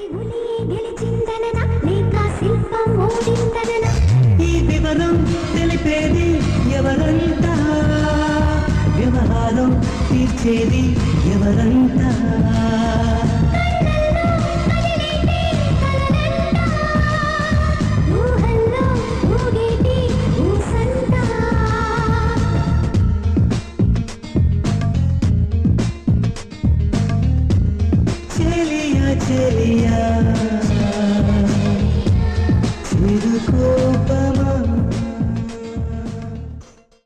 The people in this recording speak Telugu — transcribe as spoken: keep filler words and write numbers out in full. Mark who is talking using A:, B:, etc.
A: ఈ వివరం తెలిపేది ఎవరంతా, వ్యవహారం తీర్చేది ఎవరంతా. చెలియా చెలియా